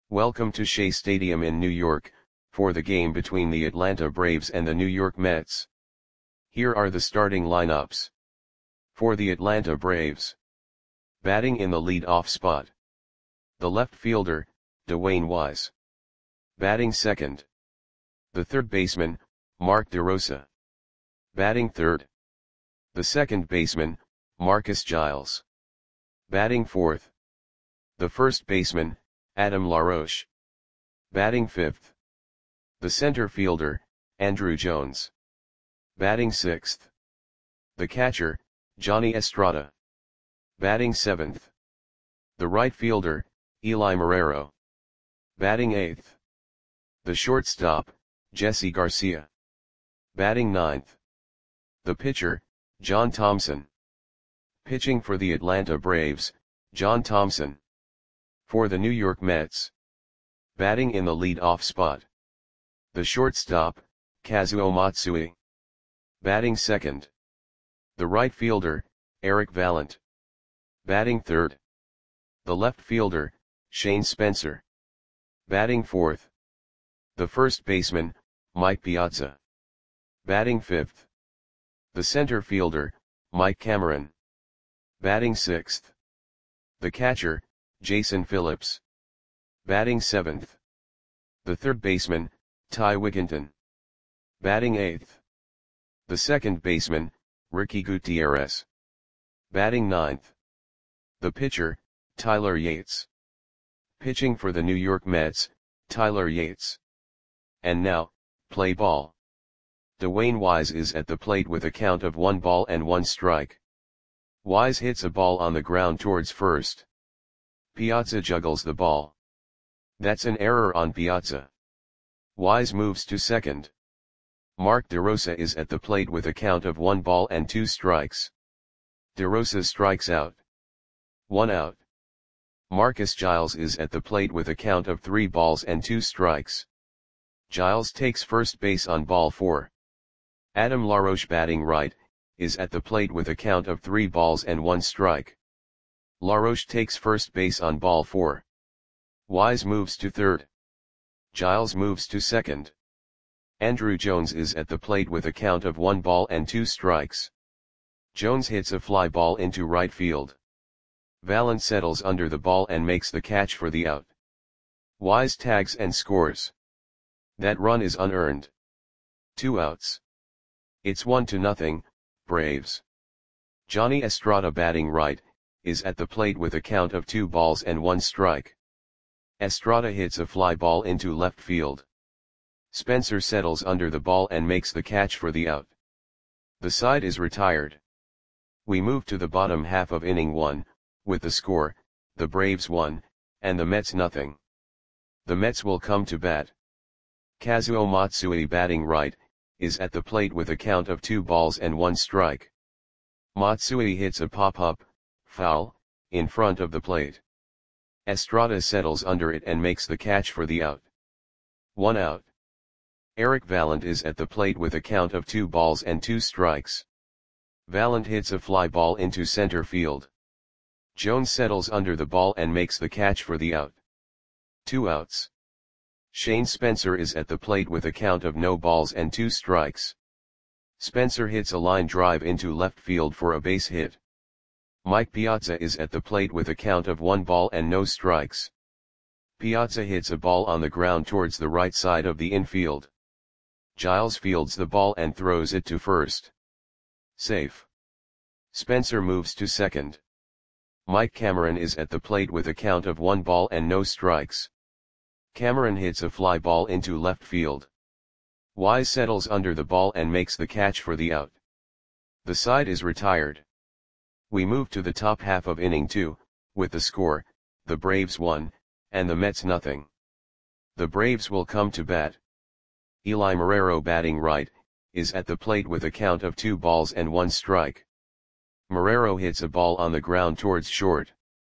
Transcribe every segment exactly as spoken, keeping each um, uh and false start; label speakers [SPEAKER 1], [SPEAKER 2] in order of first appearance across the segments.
[SPEAKER 1] Welcome to Shea Stadium in New York, for the game between the Atlanta Braves and the New York Mets. Here are the starting lineups. For the Atlanta Braves. Batting in the lead-off spot. The left fielder, Dwayne Wise. Batting second. The third baseman, Mark DeRosa. Batting third. The second baseman, Marcus Giles. Batting fourth. The first baseman, Adam LaRoche. Batting fifth. The center fielder, Andruw Jones. Batting sixth. The catcher, Johnny Estrada. Batting seventh. The right fielder, Eli Marrero. Batting eighth. The shortstop, Jesse Garcia. Batting ninth. The pitcher, John Thompson. Pitching for the Atlanta Braves, John Thompson. For the New York Mets. Batting in the lead-off spot. The shortstop, Kazuo Matsui. Batting second. The right fielder, Eric Vallant. Batting third. The left fielder, Shane Spencer. Batting fourth. The first baseman, Mike Piazza. Batting fifth. The center fielder, Mike Cameron. Batting sixth. The catcher, Jason Phillips. Batting seventh. The third baseman, Ty Wigginton. Batting eighth. The second baseman, Ricky Gutierrez. Batting ninth. The pitcher, Tyler Yates. Pitching for the New York Mets, Tyler Yates. And now, play ball. Dwayne Wise is at the plate with a count of one ball and one strike. Wise hits a ball on the ground towards first. Piazza juggles the ball. That's an error on Piazza. Wise moves to second. Mark DeRosa is at the plate with a count of one ball and two strikes. DeRosa strikes out. One out. Marcus Giles is at the plate with a count of three balls and two strikes. Giles takes first base on ball four. Adam LaRoche, batting right, is at the plate with a count of three balls and one strike. LaRoche takes first base on ball four. Wise moves to third. Giles moves to second. Andruw Jones is at the plate with a count of one ball and two strikes. Jones hits a fly ball into right field. Vallant settles under the ball and makes the catch for the out. Wise tags and scores. That run is unearned. Two outs. It's one to nothing, Braves. Johnny Estrada, batting right, is at the plate with a count of two balls and one strike. Estrada hits a fly ball into left field. Spencer settles under the ball and makes the catch for the out. The side is retired. We move to the bottom half of inning one, with the score, the Braves one, and the Mets nothing. The Mets will come to bat. Kazuo Matsui, batting right, is at the plate with a count of two balls and one strike. Matsui hits a pop-up, foul, in front of the plate. Estrada settles under it and makes the catch for the out. One out. Eric Vallant is at the plate with a count of two balls and two strikes. Vallant hits a fly ball into center field. Jones settles under the ball and makes the catch for the out. Two outs. Shane Spencer is at the plate with a count of no balls and two strikes. Spencer hits a line drive into left field for a base hit. Mike Piazza is at the plate with a count of one ball and no strikes. Piazza hits a ball on the ground towards the right side of the infield. Giles fields the ball and throws it to first. Safe. Spencer moves to second. Mike Cameron is at the plate with a count of one ball and no strikes. Cameron hits a fly ball into left field. Wise settles under the ball and makes the catch for the out. The side is retired. We move to the top half of inning two, with the score, the Braves one, and the Mets nothing. The Braves will come to bat. Eli Marrero, batting right, is at the plate with a count of two balls and one strike. Marrero hits a ball on the ground towards short.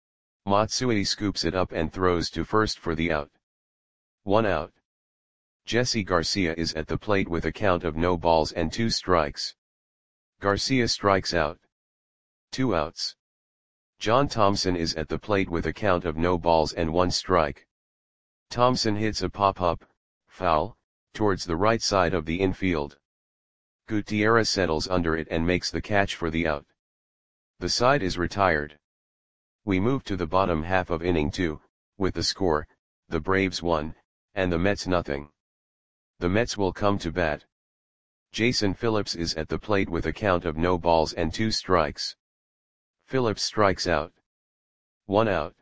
[SPEAKER 1] Matsui scoops it up and throws to first for the out. One out. Jesse Garcia is at the plate with a count of no balls and two strikes. Garcia strikes out. Two outs. John Thompson is at the plate with a count of no balls and one strike. Thompson hits a pop-up, foul, towards the right side of the infield. Gutierrez settles under it and makes the catch for the out. The side is retired. We move to the bottom half of inning two, with the score, the Braves one, and the Mets nothing. The Mets will come to bat. Jason Phillips is at the plate with a count of no balls and two strikes. Phillips strikes out. One out.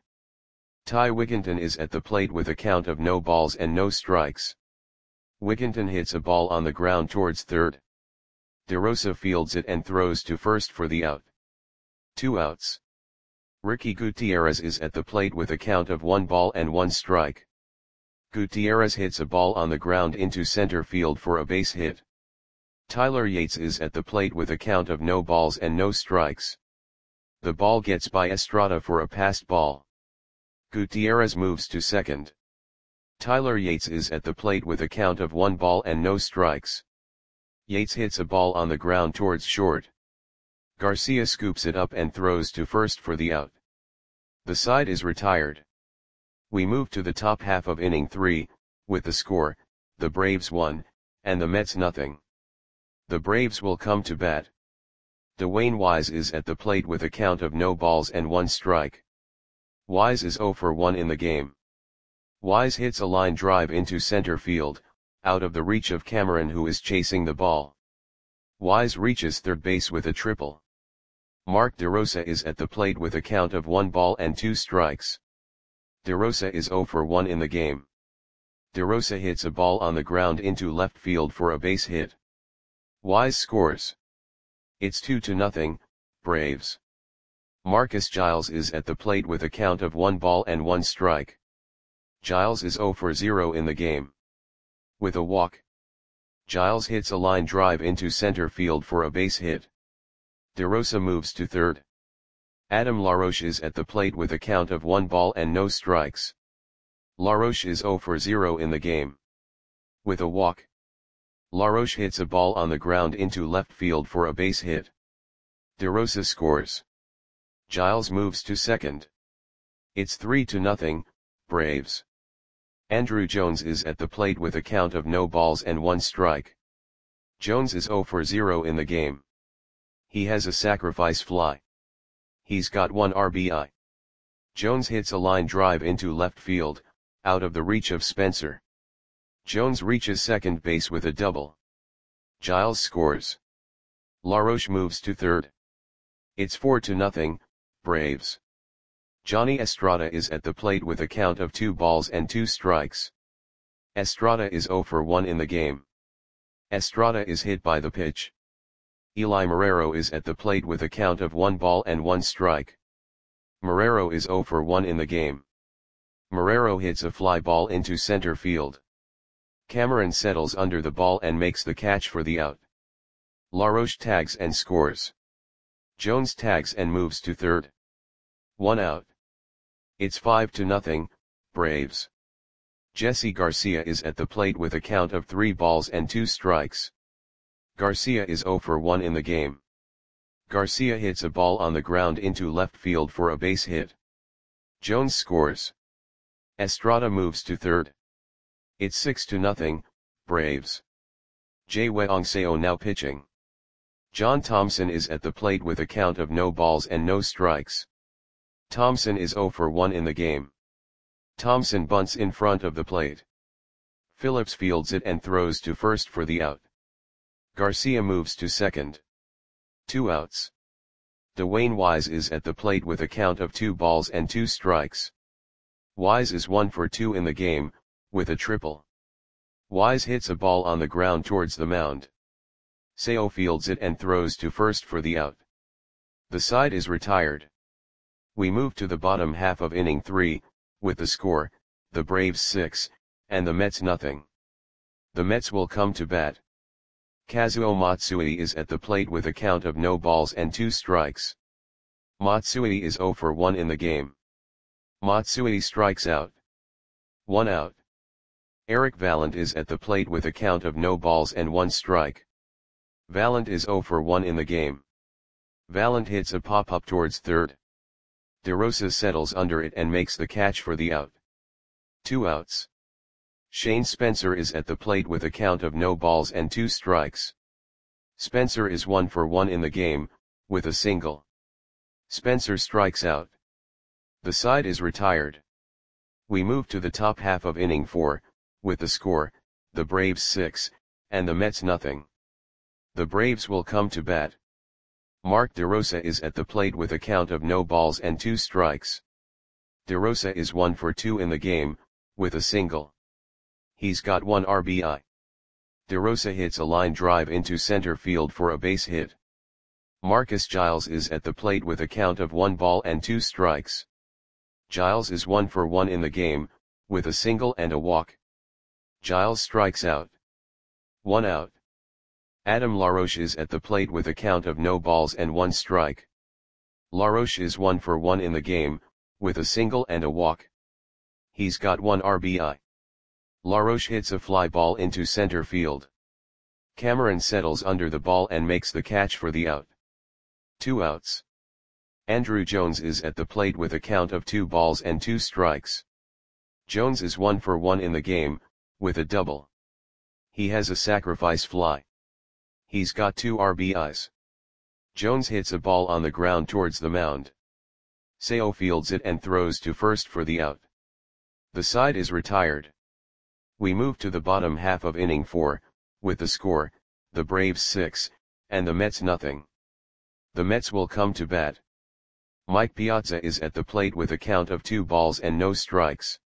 [SPEAKER 1] Ty Wigginton is at the plate with a count of no balls and no strikes. Wigginton hits a ball on the ground towards third. DeRosa fields it and throws to first for the out. Two outs. Ricky Gutierrez is at the plate with a count of one ball and one strike. Gutierrez hits a ball on the ground into center field for a base hit. Tyler Yates is at the plate with a count of no balls and no strikes. The ball gets by Estrada for a passed ball. Gutierrez moves to second. Tyler Yates is at the plate with a count of one ball and no strikes. Yates hits a ball on the ground towards short. Garcia scoops it up and throws to first for the out. The side is retired. We move to the top half of inning three, with the score, the Braves one, and the Mets nothing. The Braves will come to bat. Dwayne Wise is at the plate with a count of no balls and one strike. Wise is zero for one in the game. Wise hits a line drive into center field, out of the reach of Cameron, who is chasing the ball. Wise reaches third base with a triple. Mark DeRosa is at the plate with a count of one ball and two strikes. DeRosa is zero for one in the game. DeRosa hits a ball on the ground into left field for a base hit. Wise scores. It's two to nothing, Braves. Marcus Giles is at the plate with a count of one ball and one strike. Giles is zero for zero in the game. With a walk, Giles hits a line drive into center field for a base hit. DeRosa moves to third. Adam LaRoche is at the plate with a count of one ball and no strikes. LaRoche is zero for zero in the game. With a walk, LaRoche hits a ball on the ground into left field for a base hit. DeRosa scores. Giles moves to second. It's three to nothing, Braves. Andrew Jones is at the plate with a count of no balls and one strike. Jones is zero for zero in the game. He has a sacrifice fly. He's got one R B I. Jones hits a line drive into left field, out of the reach of Spencer. Jones reaches second base with a double. Giles scores. LaRoche moves to third. It's four to nothing, Braves. Johnny Estrada is at the plate with a count of two balls and two strikes. Estrada is zero for one in the game. Estrada is hit by the pitch. Eli Marrero is at the plate with a count of one ball and one strike. Marrero is zero for one in the game. Marrero hits a fly ball into center field. Cameron settles under the ball and makes the catch for the out. LaRoche tags and scores. Jones tags and moves to third. One out. It's five to nothing, Braves. Jesse Garcia is at the plate with a count of three balls and two strikes. Garcia is zero for one in the game. Garcia hits a ball on the ground into left field for a base hit. Jones scores. Estrada moves to third. It's six to nothing, Braves. Jay Weongseo now pitching. John Thompson is at the plate with a count of no balls and no strikes. Thompson is zero for one in the game. Thompson bunts in front of the plate. Phillips fields it and throws to first for the out. Garcia moves to second. Two outs. Dwayne Wise is at the plate with a count of two balls and two strikes. Wise is one for two in the game, with a triple. Wise hits a ball on the ground towards the mound. Seo fields it and throws to first for the out. The side is retired. We move to the bottom half of inning three, with the score, the Braves six, and the Mets nothing. The Mets will come to bat. Kazuo Matsui is at the plate with a count of no balls and two strikes. Matsui is zero for one in the game. Matsui strikes out. One out. Eric Vallant is at the plate with a count of no balls and one strike. Vallant is zero for one in the game. Vallant hits a pop-up towards third. DeRosa settles under it and makes the catch for the out. Two outs. Shane Spencer is at the plate with a count of no balls and two strikes. Spencer is one for one in the game, with a single. Spencer strikes out. The side is retired. We move to the top half of inning four, with the score, the Braves six, and the Mets nothing. The Braves will come to bat. Mark DeRosa is at the plate with a count of no balls and two strikes. DeRosa is one for two in the game, with a single. He's got one R B I. DeRosa hits a line drive into center field for a base hit. Marcus Giles is at the plate with a count of one ball and two strikes. Giles is one for one in the game, with a single and a walk. Giles strikes out. One out. Adam LaRoche is at the plate with a count of no balls and one strike. LaRoche is one for one in the game, with a single and a walk. He's got one R B I. LaRoche hits a fly ball into center field. Cameron settles under the ball and makes the catch for the out. Two outs. Andruw Jones is at the plate with a count of two balls and two strikes. Jones is one for one in the game, with a double. He has a sacrifice fly. He's got two R B Is. Jones hits a ball on the ground towards the mound. Seo fields it and throws to first for the out. The side is retired. We move to the bottom half of inning four, with the score, the Braves six, and the Mets nothing. The Mets will come to bat. Mike Piazza is at the plate with a count of two balls and no strikes.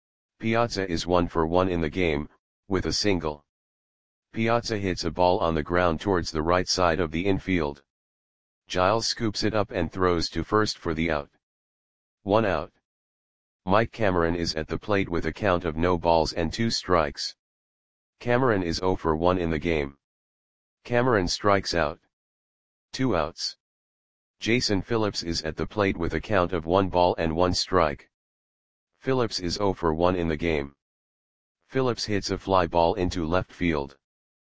[SPEAKER 1] Piazza is one for one in the game, with a single. Piazza hits a ball on the ground towards the right side of the infield. Giles scoops it up and throws to first for the out. One out. Mike Cameron is at the plate with a count of no balls and two strikes. Cameron is zero for one in the game. Cameron strikes out. Two outs. Jason Phillips is at the plate with a count of one ball and one strike. Phillips is zero for one in the game. Phillips hits a fly ball into left field.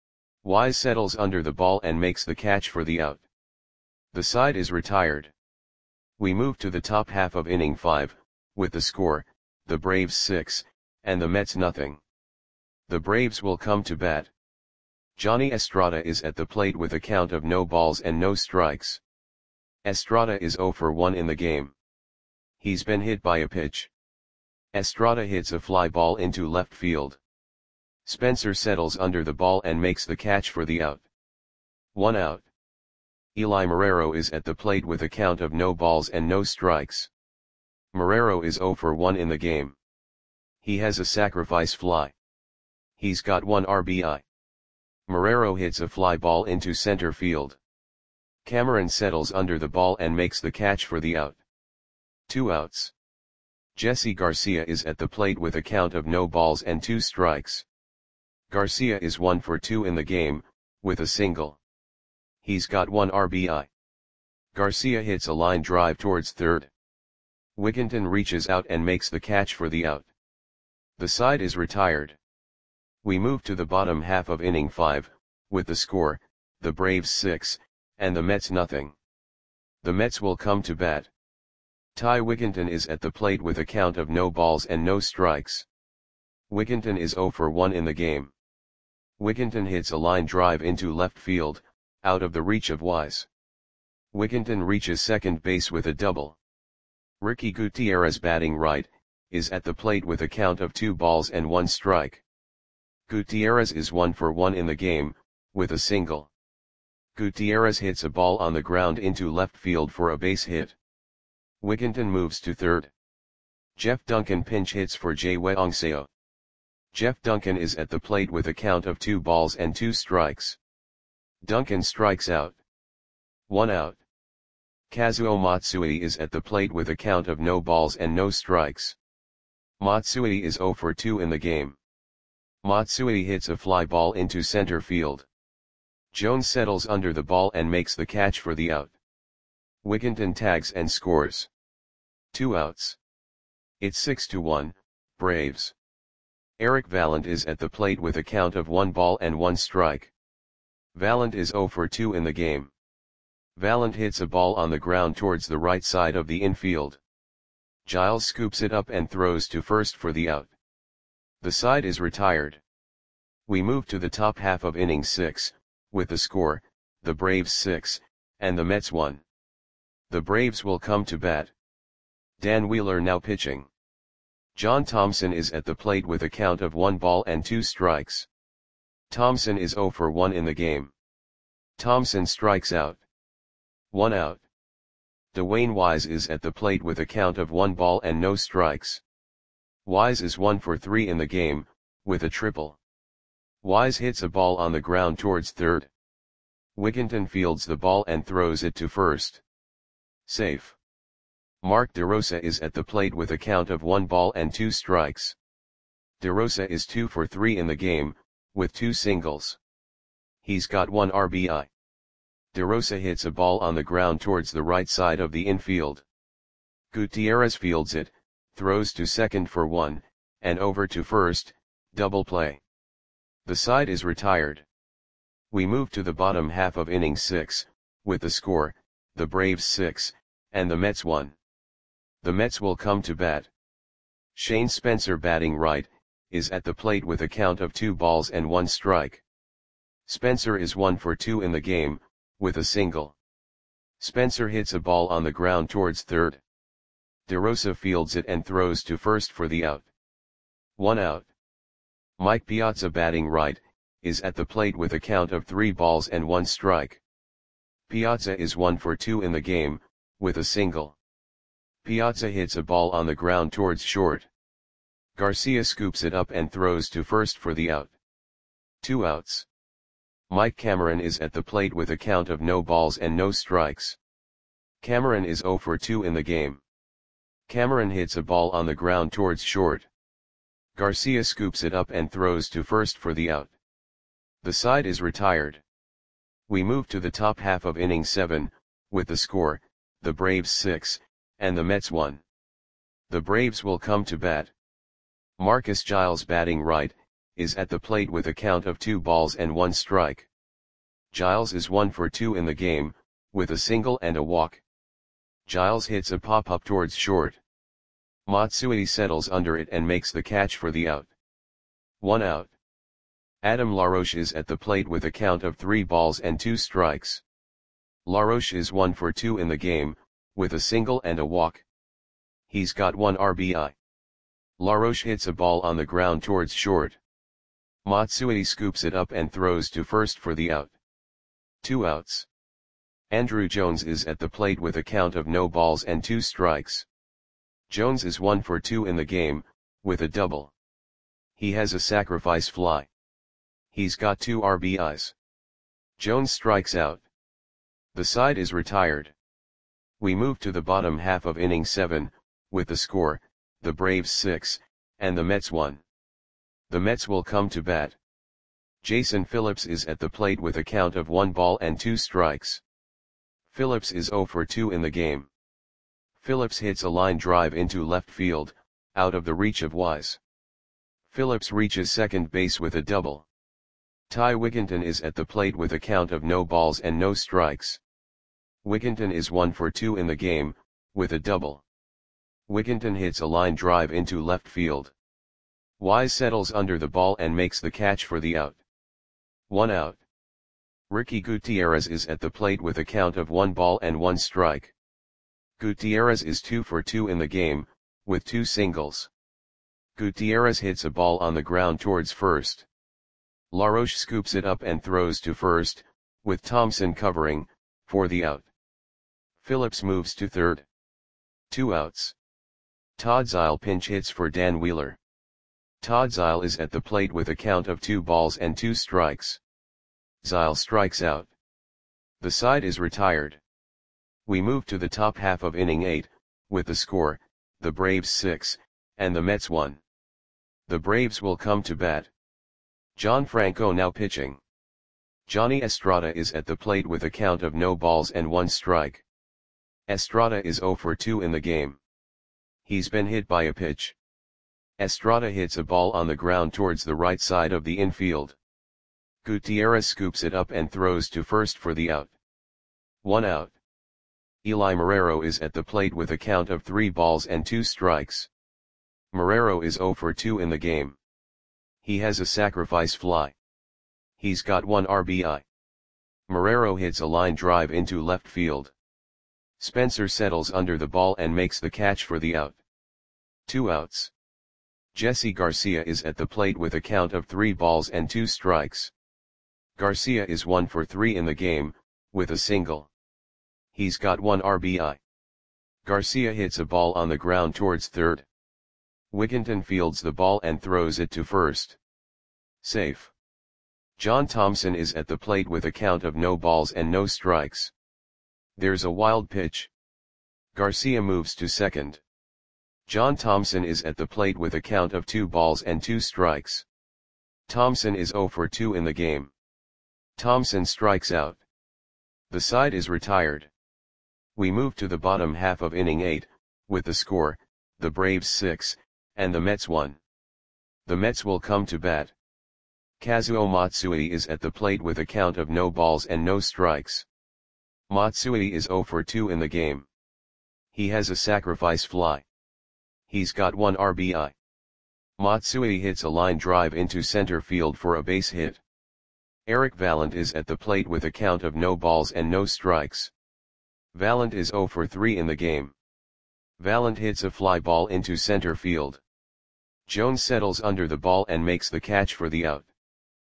[SPEAKER 1] Wise settles under the ball and makes the catch for the out. The side is retired. We move to the top half of inning five, with the score, the Braves six, and the Mets nothing. The Braves will come to bat. Johnny Estrada is at the plate with a count of no balls and no strikes. Estrada is zero for one in the game. He's been hit by a pitch. Estrada hits a fly ball into left field. Spencer settles under the ball and makes the catch for the out. One out. Eli Marrero is at the plate with a count of no balls and no strikes. Marrero is zero for one in the game. He has a sacrifice fly. He's got one R B I. Marrero hits a fly ball into center field. Cameron settles under the ball and makes the catch for the out. Two outs. Jesse Garcia is at the plate with a count of no balls and two strikes. Garcia is one for two in the game, with a single. He's got one R B I. Garcia hits a line drive towards third. Wigginton reaches out and makes the catch for the out. The side is retired. We move to the bottom half of inning five, with the score, the Braves six, and the Mets nothing. The Mets will come to bat. Ty Wigginton is at the plate with a count of no balls and no strikes. Wigginton is zero for one in the game. Wigginton hits a line drive into left field, out of the reach of Wise. Wigginton reaches second base with a double. Ricky Gutierrez, batting right, is at the plate with a count of two balls and one strike. Gutierrez is one for one in the game, with a single. Gutierrez hits a ball on the ground into left field for a base hit. Wigginton moves to third. Jeff Duncan pinch hits for Jay Weongseo. Jeff Duncan is at the plate with a count of two balls and two strikes. Duncan strikes out. One out. Kazuo Matsui is at the plate with a count of no balls and no strikes. Matsui is zero for two in the game. Matsui hits a fly ball into center field. Jones settles under the ball and makes the catch for the out. Wigginton tags and scores. Two outs. It's six to one, Braves. Eric Vallant is at the plate with a count of one ball and one strike. Vallant is zero for two in the game. Vallant hits a ball on the ground towards the right side of the infield. Giles scoops it up and throws to first for the out. The side is retired. We move to the top half of inning six, with the score, the Braves six, and the Mets one. The Braves will come to bat. Dan Wheeler now pitching. John Thompson is at the plate with a count of one ball and two strikes. Thompson is oh for one in the game. Thompson strikes out. One out. Dwayne Wise is at the plate with a count of one ball and no strikes. Wise is one for three in the game, with a triple. Wise hits a ball on the ground towards third. Wigginton fields the ball and throws it to first. Safe. Mark DeRosa is at the plate with a count of one ball and two strikes. DeRosa is two for three in the game, with two singles. He's got one R B I. DeRosa hits a ball on the ground towards the right side of the infield. Gutierrez fields it, throws to second for one, and over to first, double play. The side is retired. We move to the bottom half of inning six, with the score, the Braves six, and the Mets one. The Mets will come to bat. Shane Spencer, batting right, is at the plate with a count of two balls and one strike. Spencer is one for two in the game, with a single. Spencer hits a ball on the ground towards third. DeRosa fields it and throws to first for the out. One out. Mike Piazza, batting right, is at the plate with a count of three balls and one strike. Piazza is one for two in the game, with a single. Piazza hits a ball on the ground towards short. Garcia scoops it up and throws to first for the out. Two outs. Mike Cameron is at the plate with a count of no balls and no strikes. Cameron is oh for two in the game. Cameron hits a ball on the ground towards short. Garcia scoops it up and throws to first for the out. The side is retired. We move to the top half of inning seven, with the score, the Braves six, and the Mets one. The Braves will come to bat. Marcus Giles, batting right, is at the plate with a count of two balls and one strike. Giles is one for two in the game, with a single and a walk. Giles hits a pop-up towards short. Matsui settles under it and makes the catch for the out. One out. Adam LaRoche is at the plate with a count of three balls and two strikes. LaRoche is one for two in the game, with a single and a walk. He's got one R B I. LaRoche hits a ball on the ground towards short. Matsui scoops it up and throws to first for the out. Two outs. Andrew Jones is at the plate with a count of no balls and two strikes. Jones is one for two in the game, with a double. He has a sacrifice fly. He's got two R B Is. Jones strikes out. The side is retired. We move to the bottom half of inning seven, with the score, the Braves six, and the Mets one. The Mets will come to bat. Jason Phillips is at the plate with a count of one ball and two strikes. Phillips is oh for two in the game. Phillips hits a line drive into left field, out of the reach of Wise. Phillips reaches second base with a double. Ty Wigginton is at the plate with a count of no balls and no strikes. Wigginton is one for two in the game, with a double. Wigginton hits a line drive into left field. Wise settles under the ball and makes the catch for the out. One out. Ricky Gutierrez is at the plate with a count of one ball and one strike. Gutierrez is two for two in the game, with two singles. Gutierrez hits a ball on the ground towards first. LaRoche scoops it up and throws to first, with Thompson covering, for the out. Phillips moves to third. Two outs. Todd Zile pinch hits for Dan Wheeler. Todd Zile is at the plate with a count of two balls and two strikes. Zile strikes out. The side is retired. We move to the top half of inning eight, with the score, the Braves six, and the Mets one. The Braves will come to bat. John Franco now pitching. Johnny Estrada is at the plate with a count of no balls and one strike. Estrada is oh for two in the game. He's been hit by a pitch. Estrada hits a ball on the ground towards the right side of the infield. Gutierrez scoops it up and throws to first for the out. One out. Eli Marrero is at the plate with a count of three balls and two strikes. Marrero is oh for two in the game. He has a sacrifice fly. He's got one R B I. Marrero hits a line drive into left field. Spencer settles under the ball and makes the catch for the out. Two outs. Jesse Garcia is at the plate with a count of three balls and two strikes. Garcia is one for three in the game, with a single. He's got one R B I. Garcia hits a ball on the ground towards third. Wigginton fields the ball and throws it to first. Safe. John Thompson is at the plate with a count of no balls and no strikes. There's a wild pitch. Garcia moves to second. John Thompson is at the plate with a count of two balls and two strikes. Thompson is zero for two in the game. Thompson strikes out. The side is retired. We move to the bottom half of inning eight, with the score, the Braves six, and the Mets one. The Mets will come to bat. Kazuo Matsui is at the plate with a count of no balls and no strikes. Matsui is zero for two in the game. He has a sacrifice fly. He's got one R B I. Matsui hits a line drive into center field for a base hit. Eric Vallant is at the plate with a count of no balls and no strikes. Vallant is zero for three in the game. Vallant hits a fly ball into center field. Jones settles under the ball and makes the catch for the out.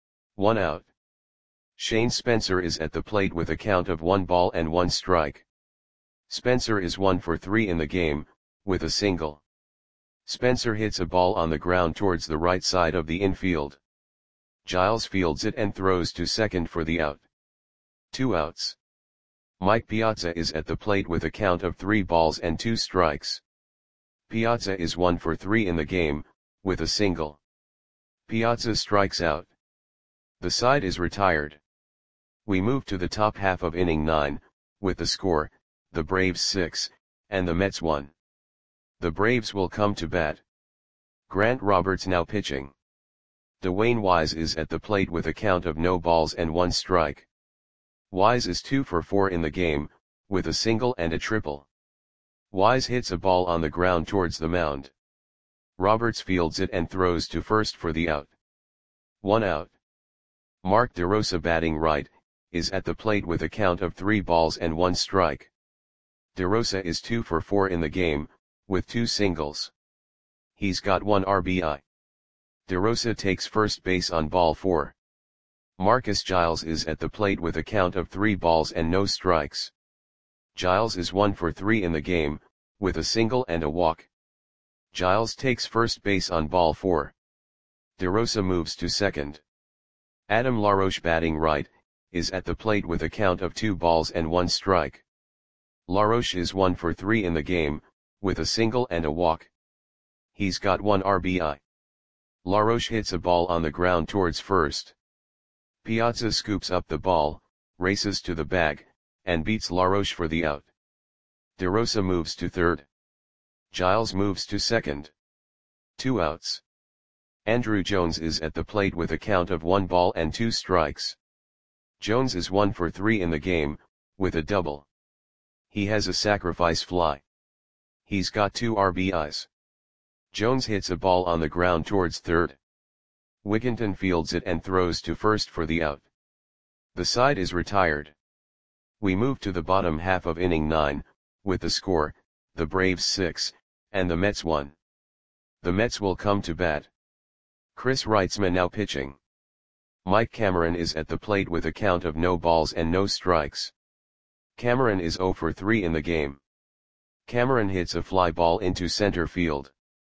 [SPEAKER 1] One out. Shane Spencer is at the plate with a count of one ball and one strike. Spencer is one for three in the game, with a single. Spencer hits a ball on the ground towards the right side of the infield. Giles fields it and throws to second for the out. Two outs. Mike Piazza is at the plate with a count of three balls and two strikes. Piazza is one for three in the game, with a single. Piazza strikes out. The side is retired. We move to the top half of inning nine, with the score, the Braves six, and the Mets one. The Braves will come to bat. Grant Roberts now pitching. Dwayne Wise is at the plate with a count of no balls and one strike. Wise is two for four in the game, with a single and a triple. Wise hits a ball on the ground towards the mound. Roberts fields it and throws to first for the out. One out. Mark DeRosa batting right, is at the plate with a count of three balls and one strike. DeRosa is two for four in the game, with two singles. He's got one R B I. DeRosa takes first base on ball four. Marcus Giles is at the plate with a count of three balls and no strikes. Giles is one for three in the game, with a single and a walk. Giles takes first base on ball four. DeRosa moves to second. Adam LaRoche batting right, is at the plate with a count of two balls and one strike. LaRoche is one for three in the game, with a single and a walk. He's got one R B I. LaRoche hits a ball on the ground towards first. Piazza scoops up the ball, races to the bag, and beats LaRoche for the out. DeRosa moves to third. Giles moves to second. Two outs. Andrew Jones is at the plate with a count of one ball and two strikes. Jones is one for three in the game, with a double. He has a sacrifice fly. He's got two R B Is. Jones hits a ball on the ground towards third. Wigginton fields it and throws to first for the out. The side is retired. We move to the bottom half of inning nine, with the score, the Braves six, and the Mets one. The Mets will come to bat. Chris Reitzman now pitching. Mike Cameron is at the plate with a count of no balls and no strikes. Cameron is zero for three in the game. Cameron hits a fly ball into center field.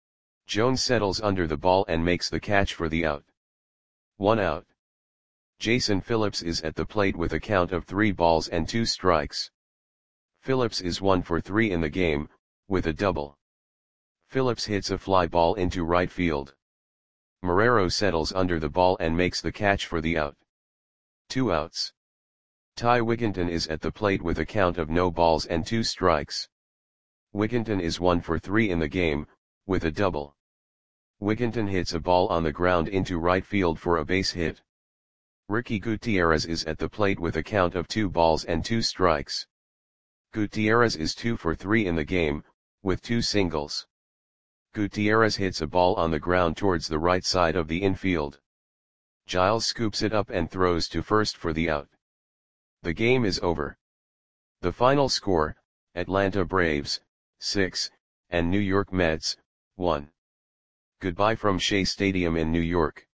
[SPEAKER 1] Jones settles under the ball and makes the catch for the out. One out. Jason Phillips is at the plate with a count of three balls and two strikes. Phillips is one for three in the game, with a double. Phillips hits a fly ball into right field. Marrero settles under the ball and makes the catch for the out. Two outs. Ty Wigginton is at the plate with a count of no balls and two strikes. Wigginton is one for three in the game, with a double. Wigginton hits a ball on the ground into right field for a base hit. Ricky Gutierrez is at the plate with a count of two balls and two strikes. Gutierrez is two for three in the game, with two singles. Gutierrez hits a ball on the ground towards the right side of the infield. Giles scoops it up and throws to first for the out. The game is over. The final score, Atlanta Braves, six, and New York Mets, one. Goodbye from Shea Stadium in New York.